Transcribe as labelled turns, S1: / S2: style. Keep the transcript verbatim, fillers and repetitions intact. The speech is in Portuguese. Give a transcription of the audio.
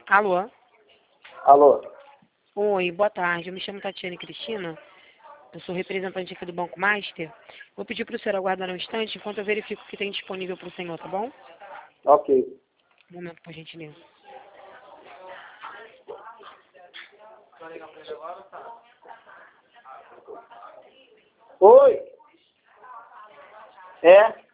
S1: Alô?
S2: Alô?
S1: Oi, boa tarde. Eu me chamo Tatiane Cristina. Eu sou representante aqui do Banco Master. Vou pedir para o senhor aguardar um instante enquanto eu verifico o que tem disponível para o senhor, tá bom?
S2: Ok.
S1: Um momento, por gentileza.
S2: Oi? É?